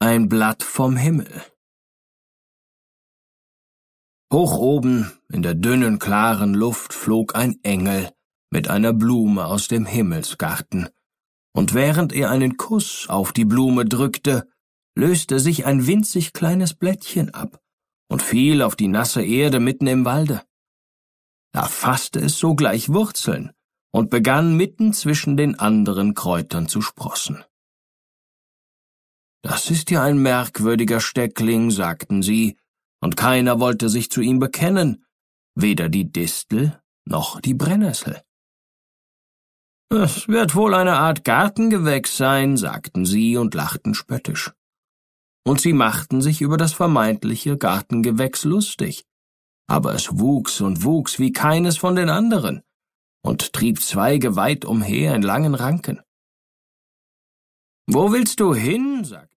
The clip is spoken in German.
ein Blatt vom Himmel. Hoch oben, in der dünnen, klaren Luft, flog ein Engel mit einer Blume aus dem Himmelsgarten, und während er einen Kuss auf die Blume drückte, löste sich ein winzig kleines Blättchen ab und fiel auf die nasse Erde mitten im Walde. Da fasste es sogleich Wurzeln und begann mitten zwischen den anderen Kräutern zu sprossen. »Das ist ja ein merkwürdiger Steckling«, sagten sie, und keiner wollte sich zu ihm bekennen, weder die Distel noch die Brennnessel. »Es wird wohl eine Art Gartengewächs sein«, sagten sie und lachten spöttisch. Und sie machten sich über das vermeintliche Gartengewächs lustig, aber es wuchs und wuchs wie keines von den anderen und trieb Zweige weit umher in langen Ranken. »Wo willst du hin?«, sagten